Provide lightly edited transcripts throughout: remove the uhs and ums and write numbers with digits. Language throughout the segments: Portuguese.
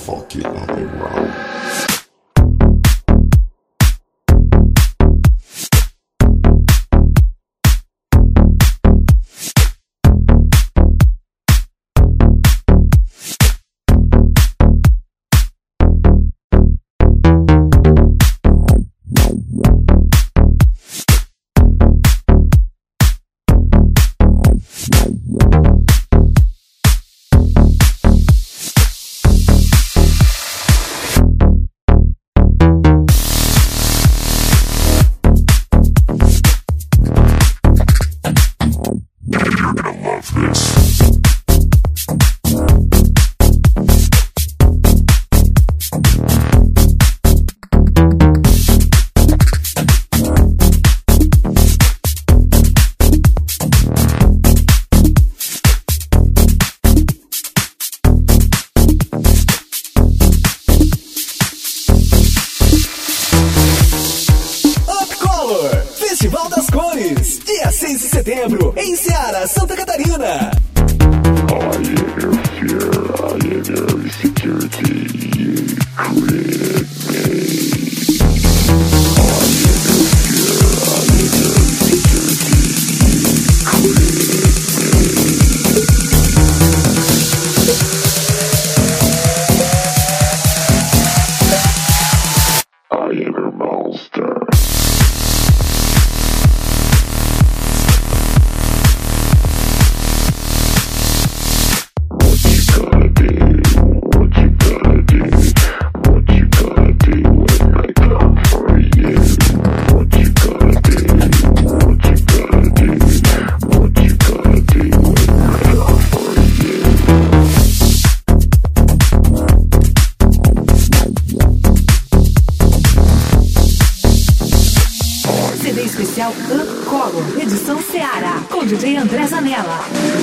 fucking underground. Festival das Cores, dia 6 de setembro, em Ceará, Santa Catarina. I am your fear, I am your insecurity, you created me. I am your fear, I am your insecurity, you created me. I am your monster. Especial Up Color, edição Ceará, com DJ André Zanella.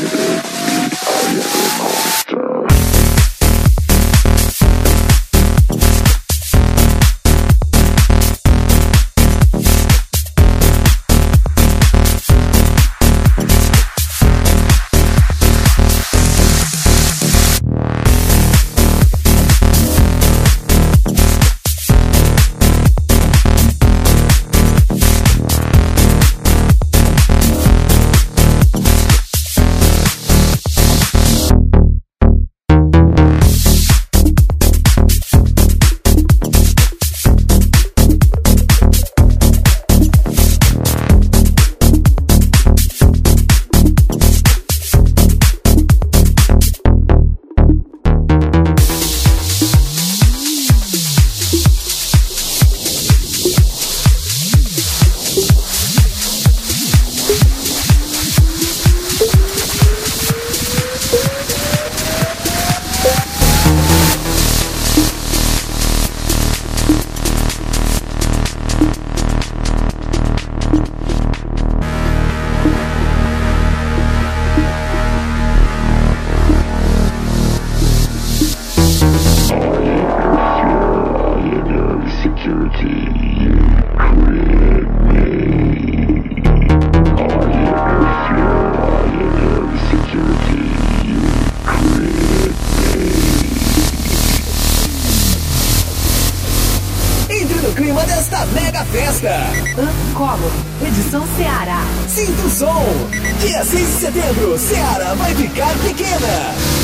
Clima desta mega festa. Up Color, edição Ceará. Sinta o som. Dia 6 de setembro, Ceará vai ficar pequena.